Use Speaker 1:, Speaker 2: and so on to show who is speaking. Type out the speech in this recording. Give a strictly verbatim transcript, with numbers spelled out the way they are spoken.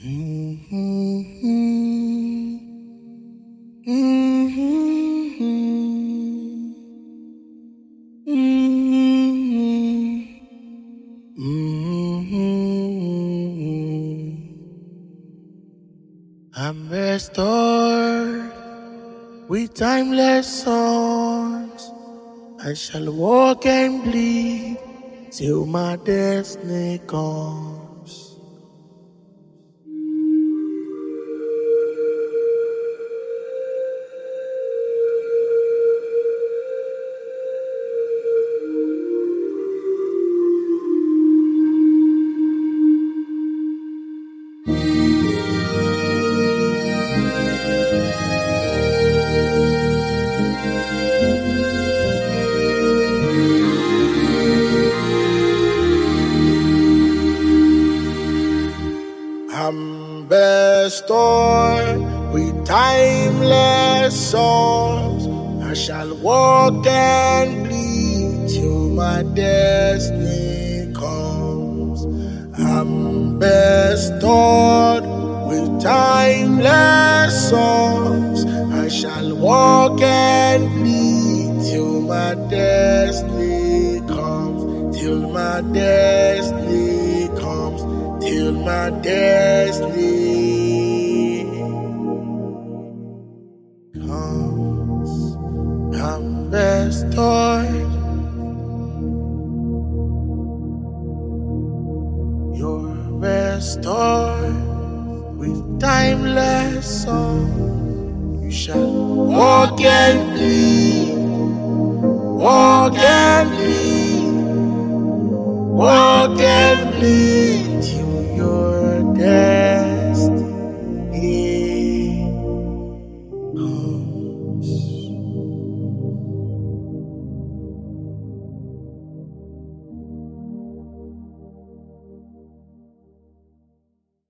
Speaker 1: I'm restored with timeless songs. I shall walk and bleed till my destiny comes. I'm restored with timeless songs. I shall walk and bleed till my destiny comes. I'm restored with timeless songs. I shall walk and bleed till my destiny comes. Till my destiny comes. Till my destiny comes. I'm restored. You're restored with timeless song. You shall walk and bleed, walk and bleed, walk and bleed